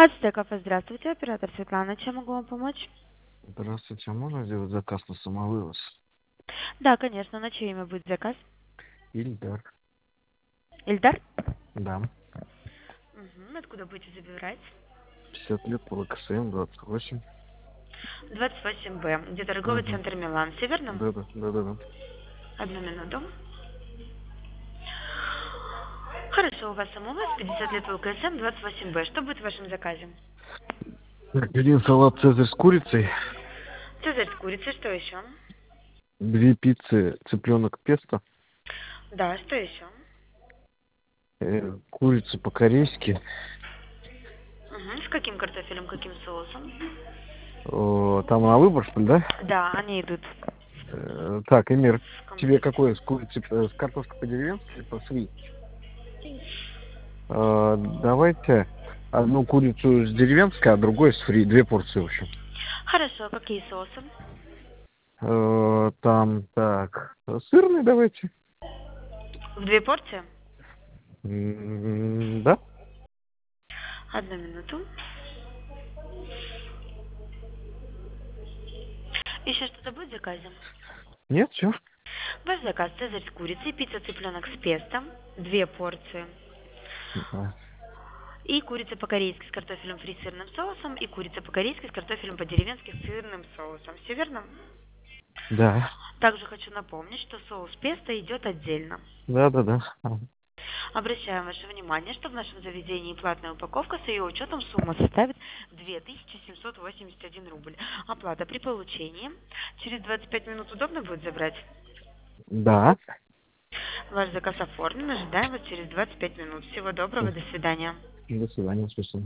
Ацтеков, здравствуйте, оператор Светлана, чем могу вам помочь? Здравствуйте, а можно сделать заказ на самовывоз? Да, конечно, на чье имя будет заказ? Ильдар. Ильдар? Да. Откуда будете забирать? 50 лет по ВКСМ, 28. 28Б, где торговый Угу. центр Милан, Северном? Да. Одну минуту. Хорошо, у вас самовывоз, 50 лет ЛКСМ, 28Б. Что будет в вашем заказе? Так, один салат «Цезарь» с курицей, Цезарь с курицей, что еще? 2 пиццы цыпленок песто, Да, что еще? курицу по-корейски. С каким картофелем, каким соусом? Там на выбор, что ли, да? Да, они идут Так, Эмир, в тебе комплекте. какое? С курицей, с картошкой по-деревенски или по-фри? Давайте одну курицу с деревенской, а другой с фри. 2 порции, в общем. Хорошо, какие соусы? Там, так, сырный давайте. В 2 порции? Да? Одну минуту. Еще что-то будет в заказе? Нет, все. Ваш заказ: цезарь с курицей, пицца цыпленок с песто, 2 порции. И курица по-корейски с картофелем фри с сырным соусом, и курица по-корейски с картофелем по-деревенски с сырным соусом. Все верно? Да. Также хочу напомнить, что соус песто идет отдельно. Да. Обращаем ваше внимание, что в нашем заведении платная упаковка с ее учетом сумма составит 2781 рубль. Оплата при получении. Через 25 минут удобно будет забрать? Да. Ваш заказ оформлен. Ожидаем вас через 25 минут. Всего доброго. До свидания. До свидания, спасибо.